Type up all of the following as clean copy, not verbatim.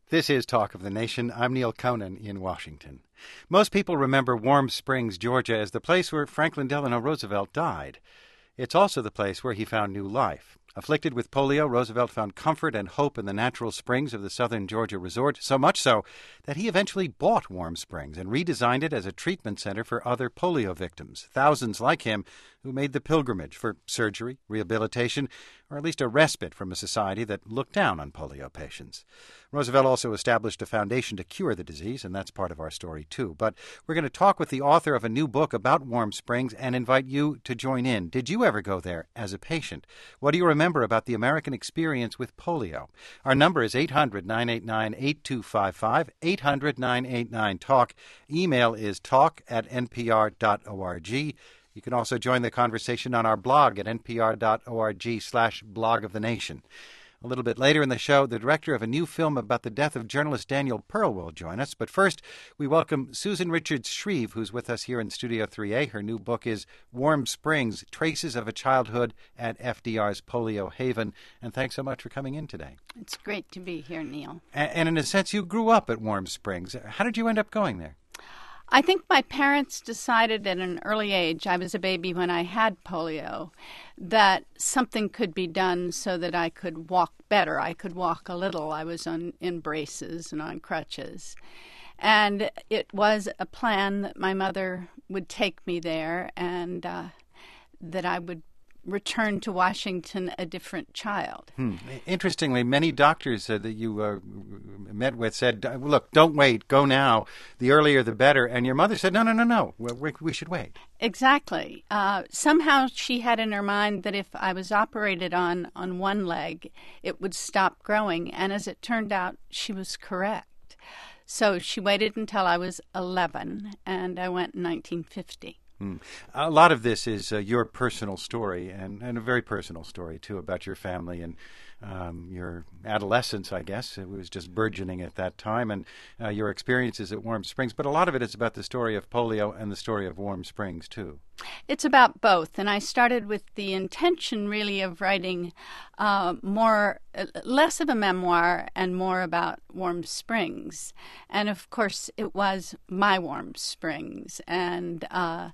This is Talk of the Nation. I'm Neil Conan in Washington. Most people remember Warm Springs, Georgia, as the place where Franklin Delano Roosevelt died. It's also the place where he found new life. Afflicted with polio, Roosevelt found comfort and hope in the natural springs of the southern Georgia resort, so much so that he eventually bought Warm Springs and redesigned it as a treatment center for other polio victims, thousands like him who made the pilgrimage for surgery, rehabilitation, or at least a respite from a society that looked down on polio patients. Roosevelt also established a foundation to cure the disease, and that's part of our story too. But we're going to talk with the author of a new book about Warm Springs and invite you to join in. Did you ever go there as a patient? What do you remember about the American experience with polio? Our number is 800-989-8255, 800-989-TALK. Email is talk@npr.org. You can also join the conversation on our blog at npr.org/blog of the nation. A little bit later in the show, the director of a new film about the death of journalist Daniel Pearl will join us. But first, we welcome Susan Richards-Shreve, who's with us here in Studio 3A. Her new book is Warm Springs, Traces of a Childhood at FDR's Polio Haven. And thanks so much for coming in today. It's great to be here, Neil. And in a sense, you grew up at Warm Springs. How did you end up going there? I think my parents decided at an early age, I was a baby when I had polio, that something could be done so that I could walk better. I could walk a little. I was in braces and on crutches. And it was a plan that my mother would take me there and that I would return to Washington a different child. Interestingly, many doctors that you met with said, look, don't wait, go now. The earlier the better. And your mother said, no, we should wait. Exactly. Somehow she had in her mind that if I was operated on one leg, it would stop growing. And as it turned out, she was correct. So she waited until I was 11, and I went in 1950. A lot of this is your personal story, and a very personal story, too, about your family and your adolescence, I guess. It was just burgeoning at that time, and your experiences at Warm Springs. But a lot of it is about the story of polio and the story of Warm Springs, too. It's about both, and I started with the intention, really, of writing less of a memoir and more about Warm Springs. And, of course, it was my Warm Springs, and I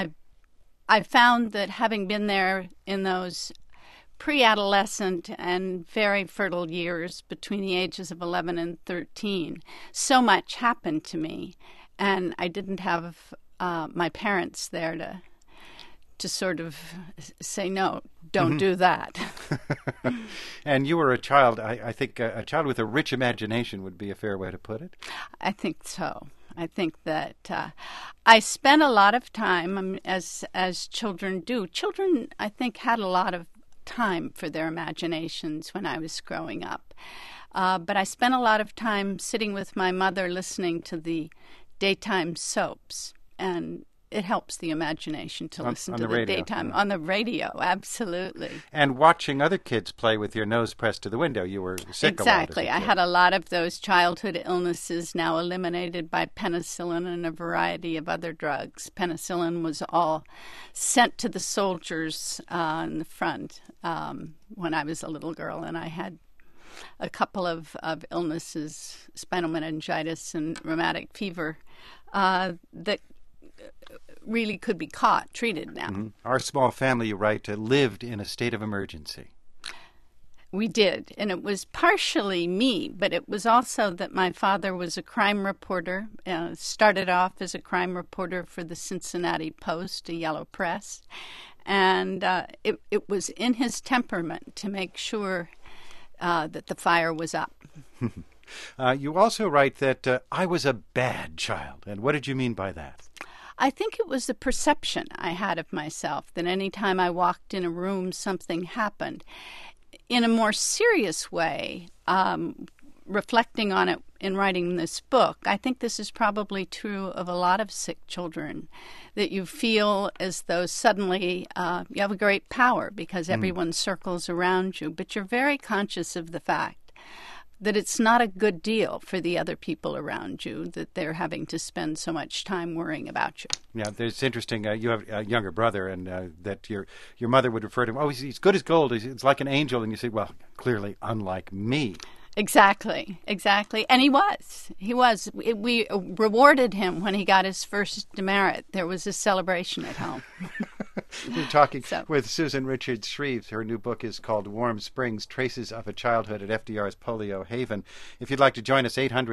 found that having been there in those pre-adolescent and very fertile years between the ages of 11 and 13, so much happened to me, and I didn't have my parents there to sort of say, no, don't do that. And you were a child, I think a child with a rich imagination would be a fair way to put it. I think so. I think that I spent a lot of time, as children do. Children, I think, had a lot of time for their imaginations when I was growing up. But I spent a lot of time sitting with my mother listening to the daytime soaps, and it helps the imagination to listen to the daytime on the radio, absolutely. And watching other kids play with your nose pressed to the window. You were sick exactly. a lot. I had a lot of those childhood illnesses now eliminated by penicillin and a variety of other drugs. Penicillin was all sent to the soldiers in the front when I was a little girl, and I had a couple of illnesses, spinal meningitis and rheumatic fever, that really could be treated now. Mm-hmm. Our small family, you write, lived in a state of emergency. We did, and it was partially me, but it was also that my father was a crime reporter, started off as a crime reporter for the Cincinnati Post, a yellow press, and it was in his temperament to make sure that the fire was up. You also write that I was a bad child, and what did you mean by that? I think it was the perception I had of myself that any time I walked in a room, something happened. In a more serious way, reflecting on it in writing this book, I think this is probably true of a lot of sick children, that you feel as though suddenly you have a great power because everyone circles around you, but you're very conscious of the fact that it's not a good deal for the other people around you, that they're having to spend so much time worrying about you. Yeah, it's interesting. You have a younger brother, and that your mother would refer to him, oh, he's good as gold. It's like an angel. And you say, well, clearly unlike me. Exactly. And he was. We rewarded him when he got his first demerit. There was a celebration at home. We're talking with Susan Richards-Shreve. Her new book is called Warm Springs, Traces of a Childhood at FDR's Polio Haven. If you'd like to join us,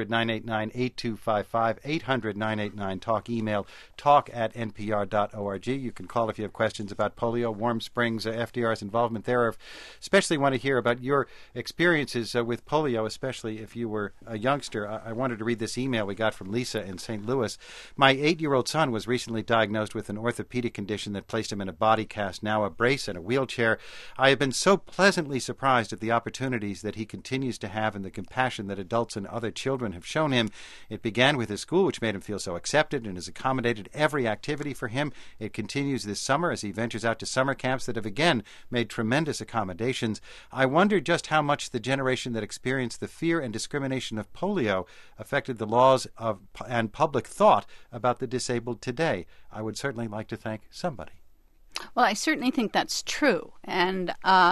800-989-8255, 800-989-TALK, email talk@npr.org. You can call if you have questions about polio, Warm Springs, FDR's involvement there, or especially want to hear about your experiences with polio, especially if you were a youngster. I wanted to read this email we got from Lisa in St. Louis. My 8-year-old son was recently diagnosed with an orthopedic condition that placed him in a body cast, now a brace and a wheelchair. I have been so pleasantly surprised at the opportunities that he continues to have and the compassion that adults and other children have shown him. It began with his school, which made him feel so accepted and has accommodated every activity for him. It continues this summer as he ventures out to summer camps that have again made tremendous accommodations. I wonder just how much the generation that experienced the fear and discrimination of polio affected the laws of and public thought about the disabled today. I would certainly like to thank somebody. Well, I certainly think that's true, and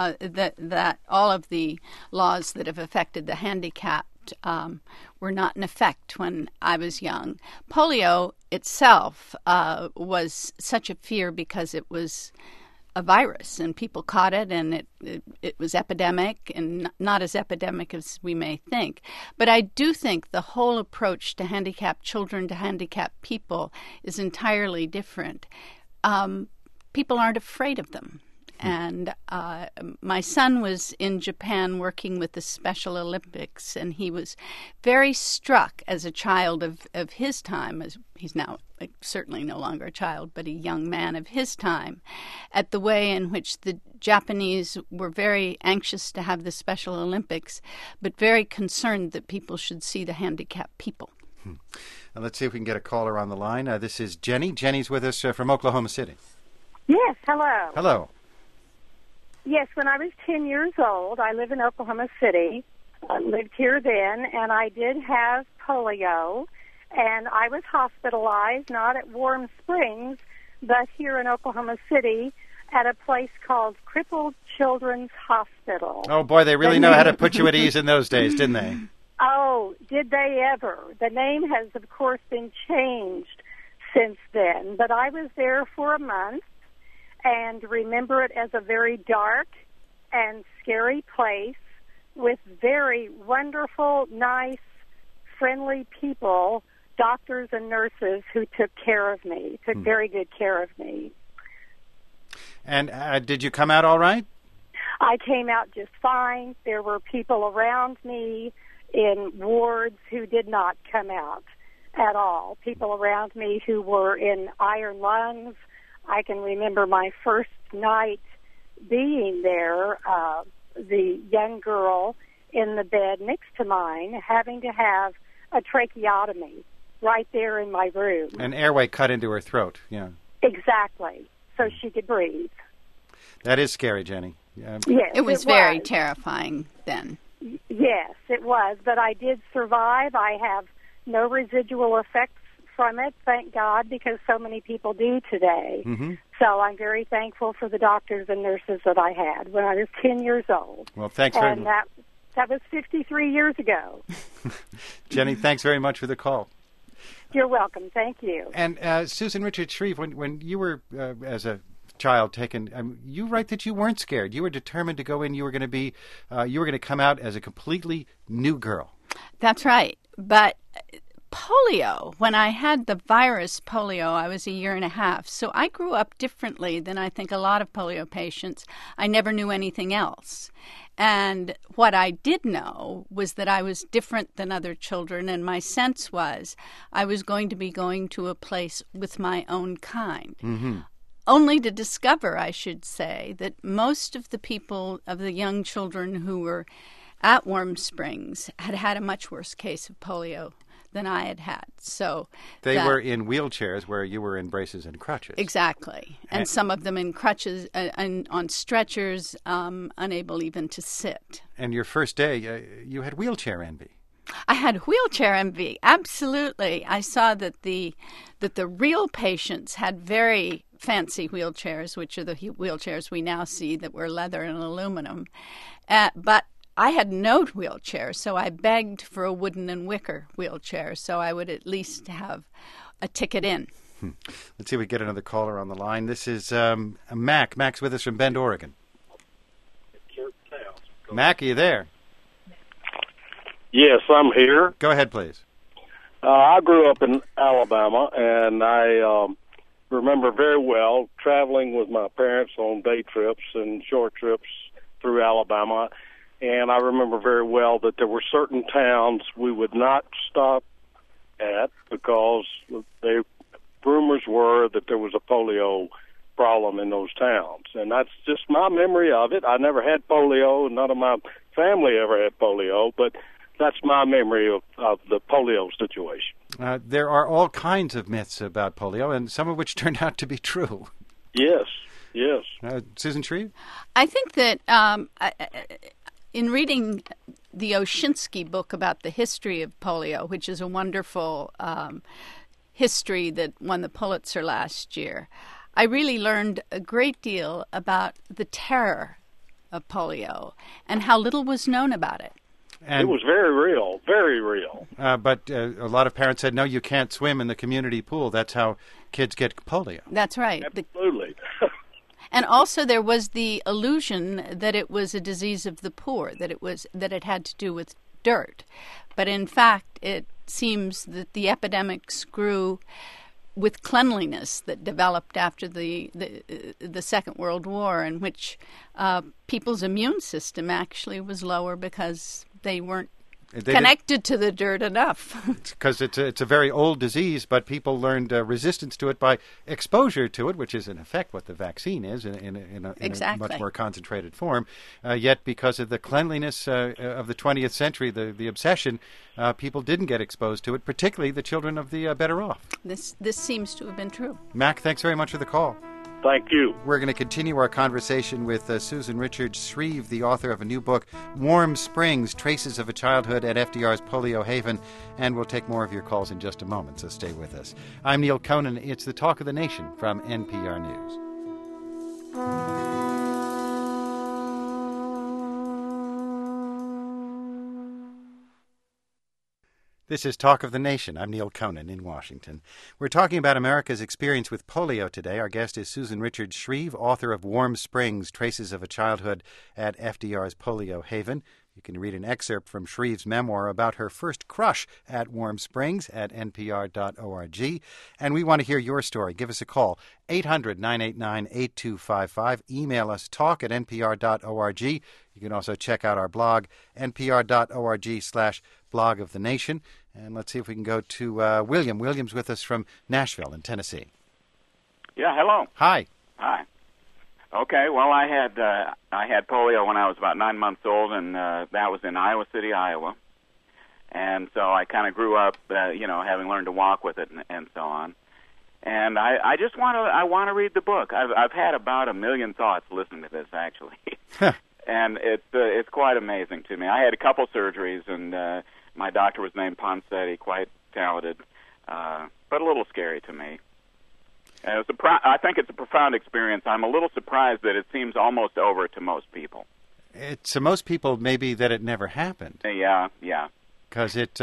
that all of the laws that have affected the handicapped were not in effect when I was young. Polio itself was such a fear because it was a virus, and people caught it, and it was epidemic, and not as epidemic as we may think. But I do think the whole approach to handicapped children, to handicapped people, is entirely different. People aren't afraid of them. And my son was in Japan working with the Special Olympics, and he was very struck as a child of his time, as he's now certainly no longer a child, but a young man of his time, at the way in which the Japanese were very anxious to have the Special Olympics, but very concerned that people should see the handicapped people. Now let's see if we can get a caller on the line. This is Jenny. Jenny's with us from Oklahoma City. Yes, hello. Hello. Yes, when I was 10 years old, I live in Oklahoma City, lived here then, and I did have polio, and I was hospitalized, not at Warm Springs, but here in Oklahoma City at a place called Crippled Children's Hospital. Oh, boy, they really know how to put you at ease in those days, didn't they? Oh, did they ever? The name has, of course, been changed since then, but I was there for a month, and remember it as a very dark and scary place with very wonderful, nice, friendly people, doctors and nurses who took care of me, took very good care of me. And did you come out all right? I came out just fine. There were people around me in wards who did not come out at all, people around me who were in iron lungs. I can remember my first night being there, the young girl in the bed next to mine having to have a tracheotomy right there in my room. An airway cut into her throat, yeah. Exactly, so she could breathe. That is scary, Jenny. Yes, it was very terrifying then. Yes, it was, but I did survive. I have no residual effects from it, thank God, because so many people do today. Mm-hmm. So I'm very thankful for the doctors and nurses that I had when I was 10 years old. Well, thanks very much. And that was 53 years ago. Jenny, thanks very much for the call. You're welcome. Thank you. And Susan Richards-Shreve, when you were, as a child, taken, you write that you weren't scared. You were determined to go in. You were going to come out as a completely new girl. That's right. But polio, when I had the virus polio, I was 1.5 years. So I grew up differently than I think a lot of polio patients. I never knew anything else. And what I did know was that I was different than other children, and my sense was I was going to be going to a place with my own kind. Mm-hmm. Only to discover, I should say, that most of the people, of the young children who were at Warm Springs had had a much worse case of polio than I had had. So they were in wheelchairs where you were in braces and crutches. Exactly. And some of them in crutches and on stretchers, unable even to sit. And your first day, you had wheelchair envy. I had wheelchair envy, absolutely. I saw that the real patients had very fancy wheelchairs, which are the wheelchairs we now see that were leather and aluminum. But I had no wheelchair, so I begged for a wooden and wicker wheelchair so I would at least have a ticket in. Let's see if we get another caller on the line. This is Mac. Mac's with us from Bend, Oregon. Mac, are you there? Yes, I'm here. Go ahead, please. I grew up in Alabama, and I remember very well traveling with my parents on day trips and short trips through Alabama. And I remember very well that there were certain towns we would not stop at because rumors were that there was a polio problem in those towns. And that's just my memory of it. I never had polio. None of my family ever had polio, but that's my memory of the polio situation. There are all kinds of myths about polio, and some of which turned out to be true. Yes. Susan Shreve? I think that in reading the Oshinsky book about the history of polio, which is a wonderful history that won the Pulitzer last year, I really learned a great deal about the terror of polio and how little was known about it. And it was very real, very real. But a lot of parents said, no, you can't swim in the community pool. That's how kids get polio. That's right. Absolutely. And also there was the illusion that it was a disease of the poor, that it had to do with dirt. But in fact, it seems that the epidemics grew with cleanliness that developed after the Second World War, in which people's immune system actually was lower because they weren't connected to the dirt enough. Because it's a very old disease, but people learned resistance to it by exposure to it, which is in effect what the vaccine is in a much more concentrated form. Yet because of the cleanliness of the 20th century, the obsession, people didn't get exposed to it, particularly the children of the better off. This seems to have been true. Mac, thanks very much for the call. Thank you. We're going to continue our conversation with Susan Richards Shreve, the author of a new book, Warm Springs, Traces of a Childhood at FDR's Polio Haven, and we'll take more of your calls in just a moment, so stay with us. I'm Neil Conan. It's the Talk of the Nation from NPR News. This is Talk of the Nation. I'm Neil Conan in Washington. We're talking about America's experience with polio today. Our guest is Susan Richards Shreve, author of Warm Springs, Traces of a Childhood at FDR's Polio Haven. You can read an excerpt from Shreve's memoir about her first crush at Warm Springs at npr.org. And we want to hear your story. Give us a call, 800-989-8255. Email us, talk@npr.org. You can also check out our blog, npr.org/blog of the nation. And let's see if we can go to William. William's with us from Nashville in Tennessee. Yeah, hello. Hi. Hi. Okay, well, I had polio when I was about 9 months old, and that was in Iowa City, Iowa. And so I kind of grew up, having learned to walk with it and so on. And I just want to read the book. I've had about 1 million thoughts listening to this, actually. And it's quite amazing to me. I had a couple surgeries, and my doctor was named Ponsetti, quite talented, but a little scary to me. And I think it's a profound experience. I'm a little surprised that it seems almost over to most people. To most people, maybe that it never happened. Yeah. Because it's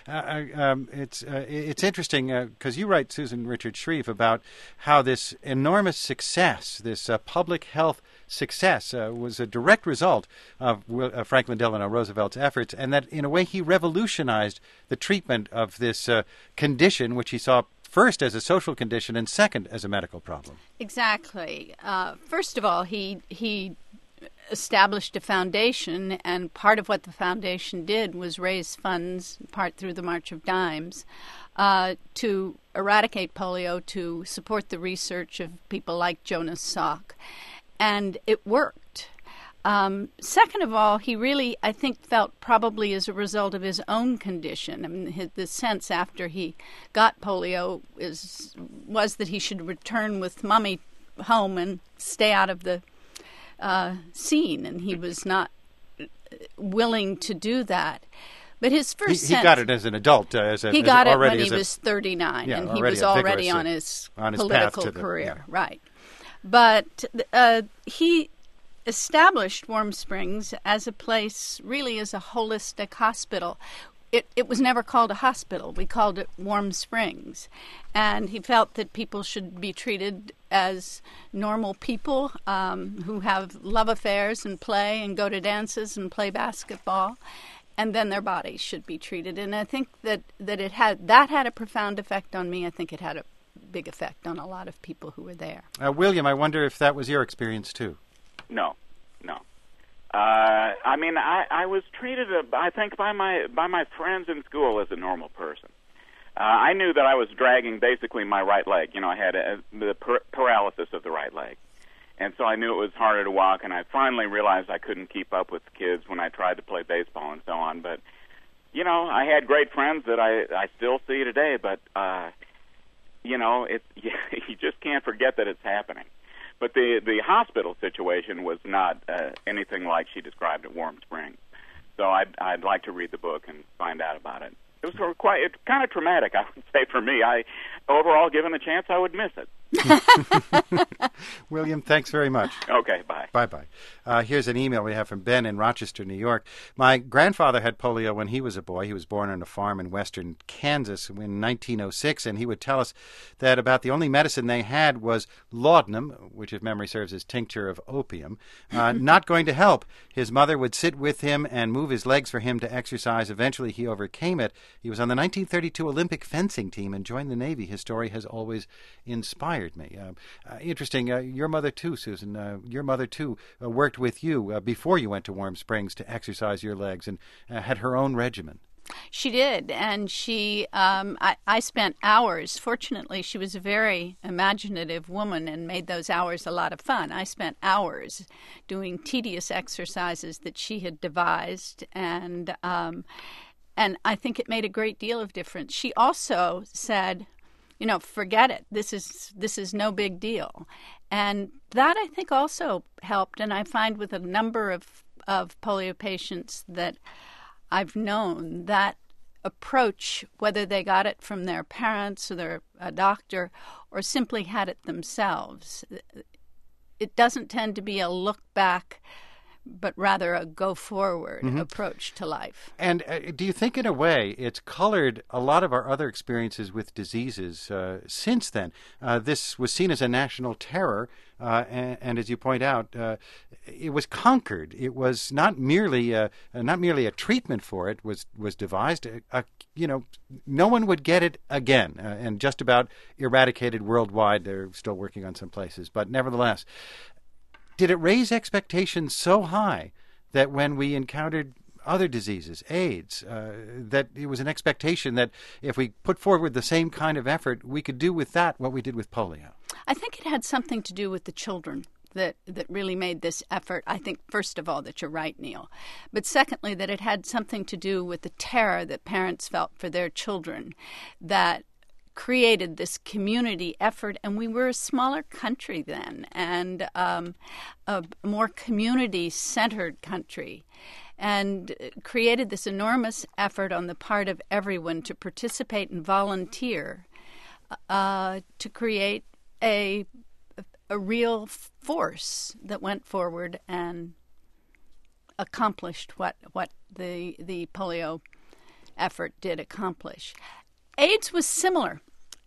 interesting because you write, Susan Richards Shreve, about how this enormous success, this public health success, was a direct result of Franklin Delano Roosevelt's efforts, and that in a way he revolutionized the treatment of this condition, which he saw first as a social condition and second as a medical problem. Exactly. First of all, he established a foundation, and part of what the foundation did was raise funds, part through the March of Dimes, to eradicate polio, to support the research of people like Jonas Salk. And it worked. Second of all, he really, I think, felt probably as a result of his own condition. I mean, the sense after he got polio was that he should return with Mommy home and stay out of the scene, and he was not willing to do that. But his first he got it as an adult. He got it when he was 39, yeah, and he was already on his political path to career, right. But he established Warm Springs as a place, really as a holistic hospital. It was never called a hospital. We called it Warm Springs. And he felt that people should be treated as normal people who have love affairs and play and go to dances and play basketball. And then their bodies should be treated. And I think that had a profound effect on me. I think it had a big effect on a lot of people who were there. William, I wonder if that was your experience too. No. I was treated, I think, by my friends in school as a normal person. I knew that I was dragging basically my right leg. I had the paralysis of the right leg. And so I knew it was harder to walk, and I finally realized I couldn't keep up with the kids when I tried to play baseball and so on. But, I had great friends that I still see today, but, you just can't forget that it's happening. But the hospital situation was not anything like she described at Warm Springs. So I'd like to read the book and find out about it. It was kind of traumatic, I would say, for me. Overall, given the chance, I would miss it. William, thanks very much. Okay, bye. Bye-bye. Here's an email we have from Ben in Rochester, New York. My grandfather had polio when he was a boy. He was born on a farm in western Kansas in 1906, and he would tell us that about the only medicine they had was laudanum, which, if memory serves, is tincture of opium, not going to help. His mother would sit with him and move his legs for him to exercise. Eventually, he overcame it. He was on the 1932 Olympic fencing team and joined the Navy. His story has always inspired me. Interesting. Your mother, too, Susan. Your mother, too, worked with you before you went to Warm Springs to exercise your legs and had her own regimen. She did, and I spent hours. Fortunately, she was a very imaginative woman and made those hours a lot of fun. I spent hours doing tedious exercises that she had devised, and I think it made a great deal of difference. She also said, forget it. This is no big deal. And that, I think, also helped. And I find with a number of polio patients that I've known, that approach, whether they got it from their parents or a doctor or simply had it themselves, it doesn't tend to be a look back, but rather a go-forward approach to life. And do you think, in a way, it's colored a lot of our other experiences with diseases since then? This was seen as a national terror, and as you point out, it was conquered. It was not merely a treatment for it was devised. No one would get it again, and just about eradicated worldwide. They're still working on some places, but nevertheless. Did it raise expectations so high that when we encountered other diseases, AIDS, that it was an expectation that if we put forward the same kind of effort, we could do with that what we did with polio? I think it had something to do with the children that really made this effort. I think, first of all, that you're right, Neil. But secondly, that it had something to do with the terror that parents felt for their children, that created this community effort, and we were a smaller country then, and a more community-centered country, and created this enormous effort on the part of everyone to participate and volunteer to create a real force that went forward and accomplished what the polio effort did accomplish. AIDS was similar.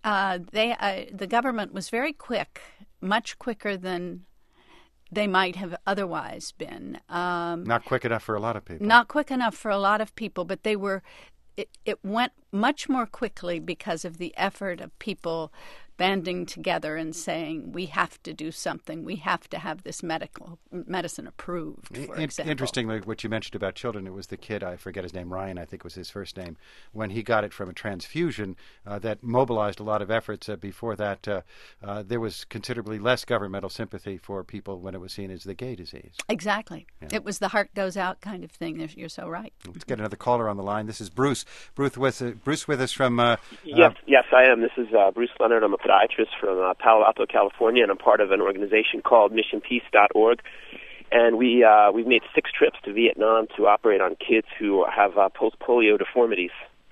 The government was very quick, much quicker than they might have otherwise been. Not quick enough for a lot of people. Not quick enough for a lot of people, but they were. It went much more quickly because of the effort of people banding together and saying, we have to do something. We have to have this medicine approved, for example. Interestingly, what you mentioned about children, it was the kid, I forget his name, Ryan, I think was his first name, when he got it from a transfusion that mobilized a lot of efforts. Before that, there was considerably less governmental sympathy for people when it was seen as the gay disease. Exactly. Yeah. It was the heart goes out kind of thing. You're so right. Let's get another caller on the line. This is Bruce. Bruce with us from... Yes, I am. This is Bruce Leonard. I'm a podiatrist from Palo Alto, California, and I'm part of an organization called MissionPeace.org. And we've made 6 trips to Vietnam to operate on kids who have post-polio deformities.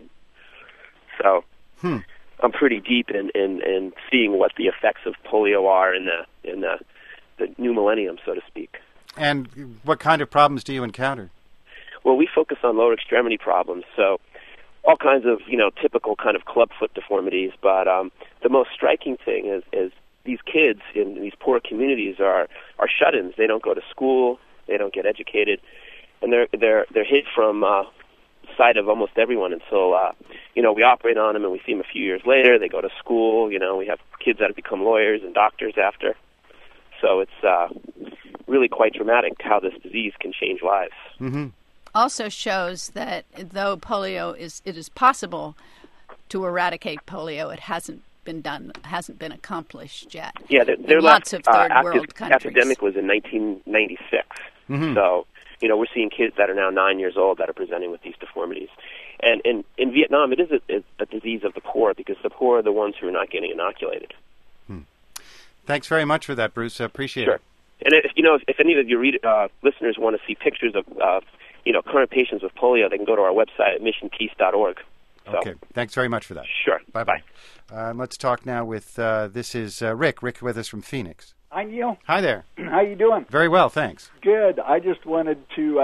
So I'm pretty deep in seeing what the effects of polio are in the new millennium, so to speak. And what kind of problems do you encounter? Well, we focus on lower extremity problems, so all kinds of, typical kind of clubfoot deformities, but the most striking thing is these kids in these poor communities are shut-ins. They don't go to school, they don't get educated, and they're hid from sight of almost everyone until we operate on them and we see them a few years later. They go to school. We have kids that have become lawyers and doctors after. So it's really quite dramatic how this disease can change lives. Mm-hmm. Also shows that though it is possible to eradicate polio, it hasn't been accomplished yet. Yeah, their lots last of third world countries. epidemic was in 1996. Mm-hmm. So, we're seeing kids that are now 9 years old that are presenting with these deformities. And in Vietnam, it is a disease of the poor because the poor are the ones who are not getting inoculated. Thanks very much for that, Bruce. I appreciate Sure. it. And if any of your listeners want to see pictures of current patients with polio, they can go to our website at missionpeace.org. So, Okay. Thanks very much for that. Sure. Bye-bye. Let's talk now with, this is Rick. Rick with us from Phoenix. Hi, Neil. Hi there. How you doing? Very well, thanks. Good. I just wanted to,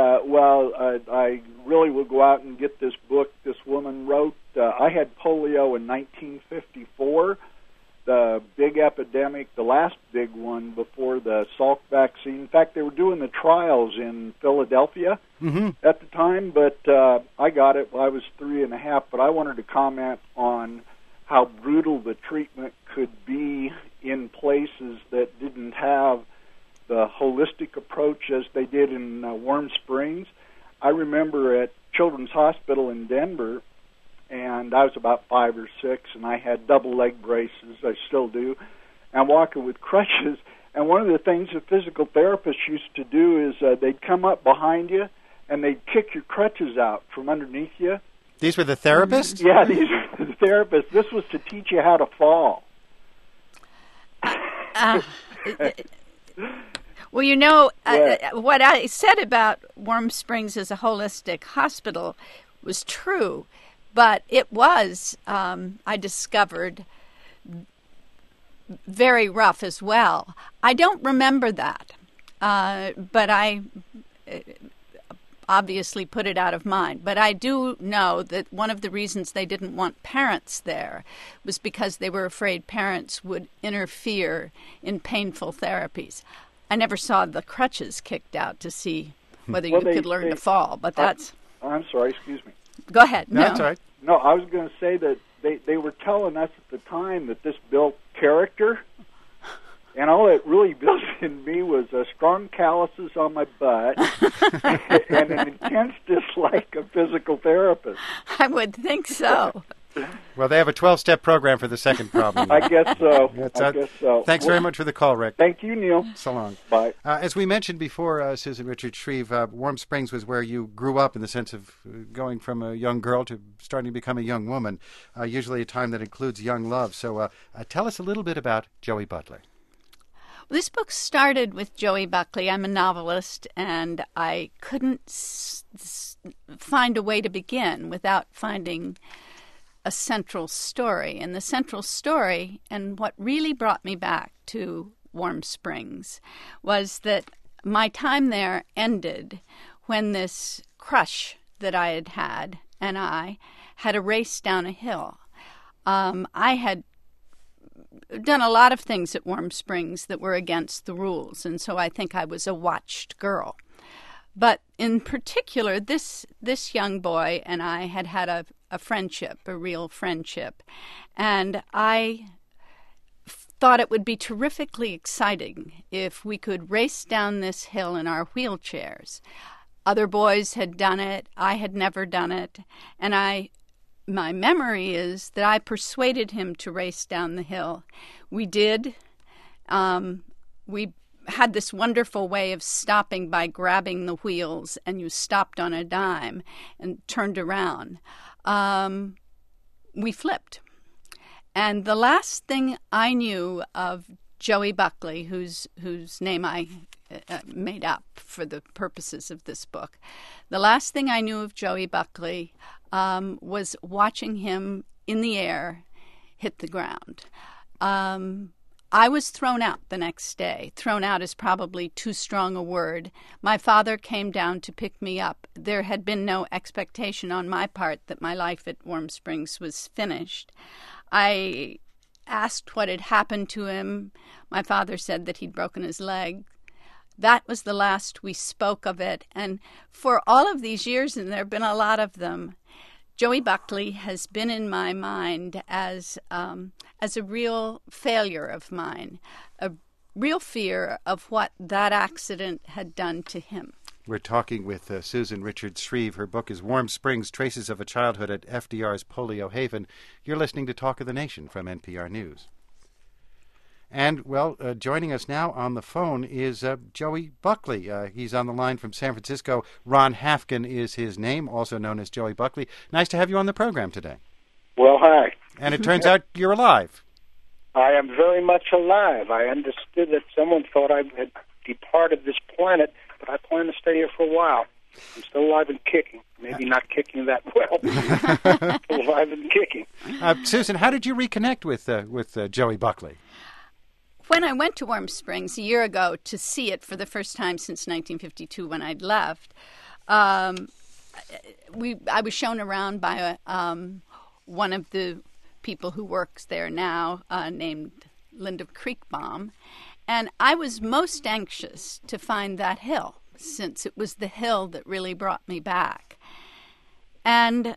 I really will go out and get this book this woman wrote. I had polio in 1954, the big epidemic, the last big one before the Salk vaccine. In fact, they were doing the trials in Philadelphia at the time, but I got it when I was 3.5, but I wanted to comment on how brutal the treatment could be in places that didn't have the holistic approach as they did in Warm Springs. I remember at Children's Hospital in Denver, and I was about 5 or 6, and I had double leg braces, I still do, and walking with crutches. And one of the things that physical therapists used to do is they'd come up behind you, and they'd kick your crutches out from underneath you. These were the therapists? Yeah, these were the therapists. This was to teach you how to fall. Well, what I said about Warm Springs as a holistic hospital was true, but it was, I discovered, very rough as well. I don't remember that, but I obviously put it out of mind. But I do know that one of the reasons they didn't want parents there was because they were afraid parents would interfere in painful therapies. I never saw the crutches kicked out to see whether you could learn to fall, but that's... I'm sorry, excuse me. Go ahead. No, that's all right. No, I was going to say that they were telling us at the time that this built character, and all it really built in me was strong calluses on my butt and an intense dislike of physical therapists. I would think so. Well, they have a 12-step program for the second problem. I guess so. Thanks very much for the call, Rick. Thank you, Neil. So long. Bye. As we mentioned before, Susan Richard Shreve, Warm Springs was where you grew up in the sense of going from a young girl to starting to become a young woman, usually a time that includes young love. So tell us a little bit about Joey Butler. This book started with Joey Buckley. I'm a novelist, and I couldn't find a way to begin without finding a central story. And the central story, and what really brought me back to Warm Springs, was that my time there ended when this crush that I had had and I had a race down a hill. I had done a lot of things at Warm Springs that were against the rules, and so I think I was a watched girl. But in particular, this young boy and I had a friendship, a real friendship, and I thought it would be terrifically exciting if we could race down this hill in our wheelchairs. Other boys had done it, I had never done it, and my memory is that I persuaded him to race down the hill. We did. We had this wonderful way of stopping by grabbing the wheels, and you stopped on a dime and turned around. We flipped. And the last thing I knew of Joey Buckley, whose name I made up for the purposes of this book, the last thing I knew of Joey Buckley was watching him in the air hit the ground. I was thrown out the next day. Thrown out is probably too strong a word. My father came down to pick me up. There had been no expectation on my part that my life at Warm Springs was finished. I asked what had happened to him. My father said that he'd broken his leg. That was the last we spoke of it. And for all of these years, and there have been a lot of them, Joey Buckley has been in my mind as a real failure of mine, a real fear of what that accident had done to him. We're talking with Susan Richards-Shreve. Her book is Warm Springs, Traces of a Childhood at FDR's Polio Haven. You're listening to Talk of the Nation from NPR News. And, well, joining us now on the phone is Joey Buckley. He's on the line from San Francisco. Ron Hafkin is his name, also known as Joey Buckley. Nice to have you on the program today. Well, hi. And it turns out you're alive. I am very much alive. I understood that someone thought I had departed this planet, but I plan to stay here for a while. I'm still alive and kicking. Maybe not kicking that well, but still alive and kicking. Susan, how did you reconnect with Joey Buckley? When I went to Warm Springs a year ago to see it for the first time since 1952 when I'd left, I was shown around by one of the people who works there now named Linda Kriegbaum, and I was most anxious to find that hill since it was the hill that really brought me back. And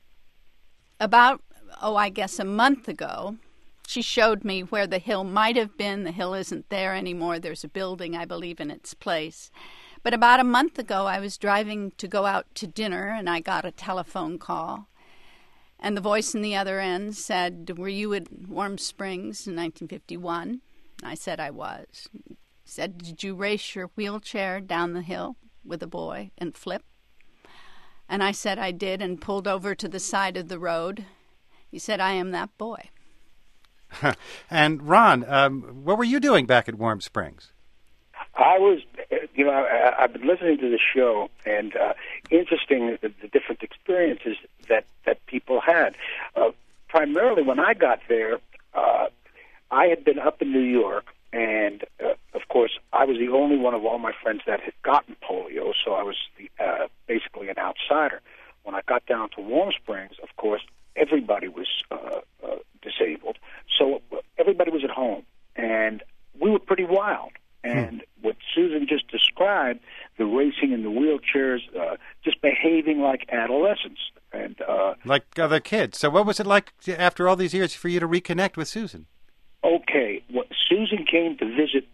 about, I guess a month ago, she showed me where the hill might have been. The hill isn't there anymore. There's a building, I believe, in its place. But about a month ago, I was driving to go out to dinner, and I got a telephone call. And the voice on the other end said, "Were you at Warm Springs in 1951? I said I was. He said, "Did you race your wheelchair down the hill with a boy and flip?" And I said I did and pulled over to the side of the road. He said, "I am that boy." And Ron, what were you doing back at Warm Springs? I was, I've been listening to the show, and interesting the different experiences that people had. Primarily when I got there, I had been up in New York, and of course, I was the only one of all my friends that had gotten polio, so I was basically an outsider. When I got down to Warm Springs, of course, everybody was disabled, so everybody was at home, and we were pretty wild. And what Susan just described, the racing in the wheelchairs, just behaving like adolescents. And like other kids. So what was it like after all these years for you to reconnect with Susan? Okay, Susan came to visit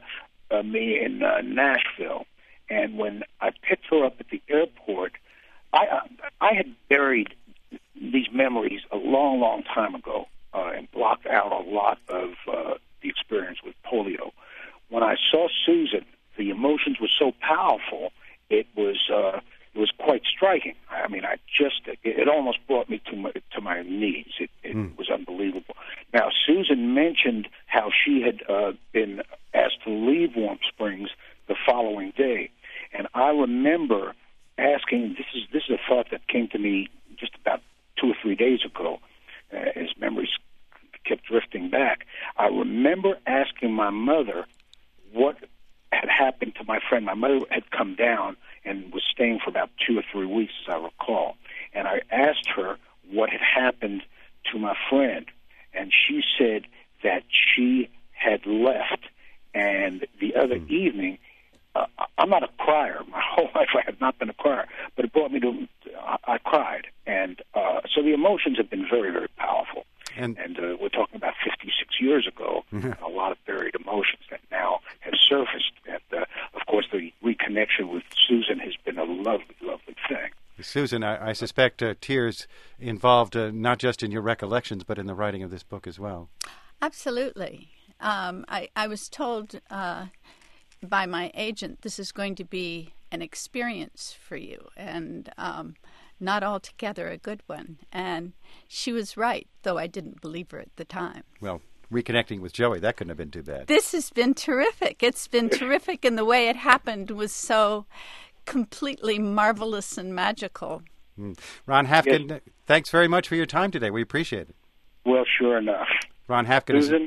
me in Nashville, and when I picked her up at the airport, I had buried these memories a long, long time ago and blocked out a lot of the experience with polio. When I saw Susan, the emotions were so powerful, it was quite striking. I mean, it almost brought me to my knees. It was unbelievable. Now, Susan mentioned how she had been asked to leave Warm Springs the following day, and I remember asking. This is a thought that came to me just about 2 or 3 days ago, as memories kept drifting back. I remember asking my mother what had happened to my friend. My mother had come down and was staying for about 2 or 3 weeks, as I recall. And I asked her what had happened to my friend. And she said that she had left. And the other evening, I'm not a crier. My whole life I have not been a crier. But it brought me to, I cried. And so the emotions have been very, very powerful. And we're talking about 56 years ago, a lot of buried emotions that now have surfaced. And, of course, the reconnection with Susan has been a lovely, lovely thing. Susan, I suspect tears involved not just in your recollections, but in the writing of this book as well. Absolutely. I was told by my agent, this is going to be an experience for you, and not altogether a good one. And she was right, though I didn't believe her at the time. Well, reconnecting with Joey, that couldn't have been too bad. This has been terrific. It's been terrific, and the way it happened was so completely marvelous and magical. Ron Hafkin, thanks very much for your time today. We appreciate it. Well, sure enough. Ron Hafkin Susan,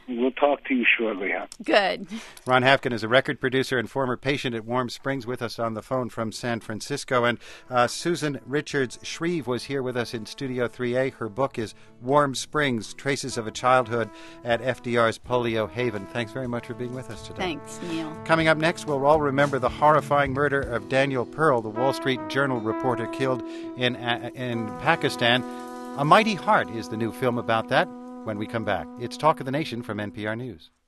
We'll talk to you shortly, huh? Good. Ron Hafkin is a record producer and former patient at Warm Springs with us on the phone from San Francisco. And Susan Richards-Shreve was here with us in Studio 3A. Her book is Warm Springs, Traces of a Childhood at FDR's Polio Haven. Thanks very much for being with us today. Thanks, Neil. Coming up next, we'll all remember the horrifying murder of Daniel Pearl, the Wall Street Journal reporter killed in Pakistan. A Mighty Heart is the new film about that. When we come back, it's Talk of the Nation from NPR News.